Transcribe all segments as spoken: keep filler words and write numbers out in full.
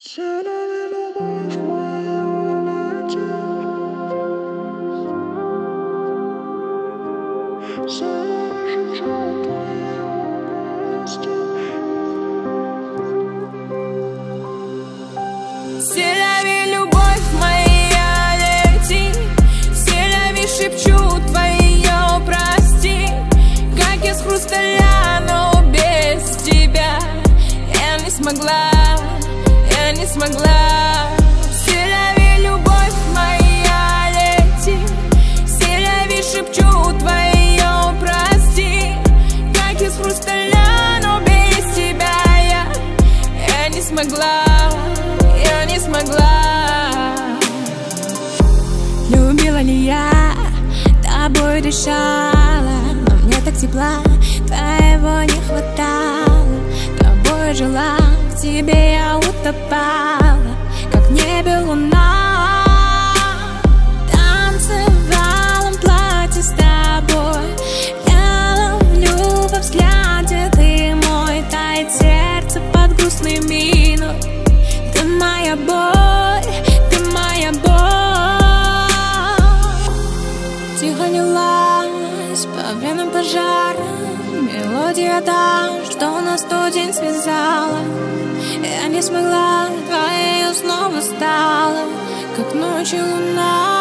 Селяви, любовь моя, лети. Селяви, шепчут твои области. Селяви, любовь моя, лети. Селяви, шепчу твое прости. Как из хрусталя, но без тебя я не смогла, я не смогла. Селяви, любовь моя, лети. Селяви, шепчу твое прости. Как из хрусталя, но без тебя я, я не смогла, я не смогла. Любила ли я, тобой дышала, но мне так тепла, твоего не хватало. Тобой жила, в тебе я утопала, как в небе луна. Танцевала в платье с тобой, я ловлю во взгляде ты мой. Тает сердце под грустной миной. Ты моя боль, ты моя боль. Тихо лилась по венам пожара мелодия та, что нас в тот день связала. Я не смогла, твоею снова стала, как ночью луна.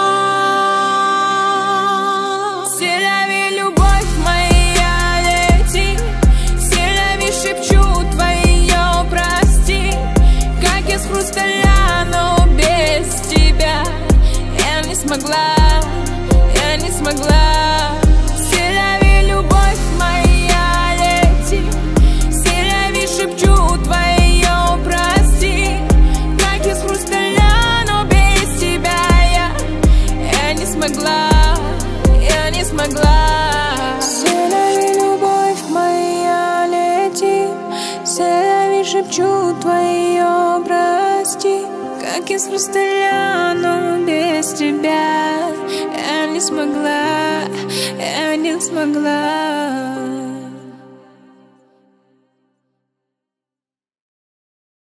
Селяви, любовь моя, лети. Селяви, шепчу твое прости. Как из хрусталя, но без тебя я не смогла, я не смогла. Селяви, любовь моя, лети. Селяви, шепчу твое прости. Как из хрусталя, но без тебя я, я не смогла, я не смогла. Селяви, любовь моя, лети. Селяви, шепчу твое прости. Как из хрусталя, но без тебя я не смогла, я не смогла.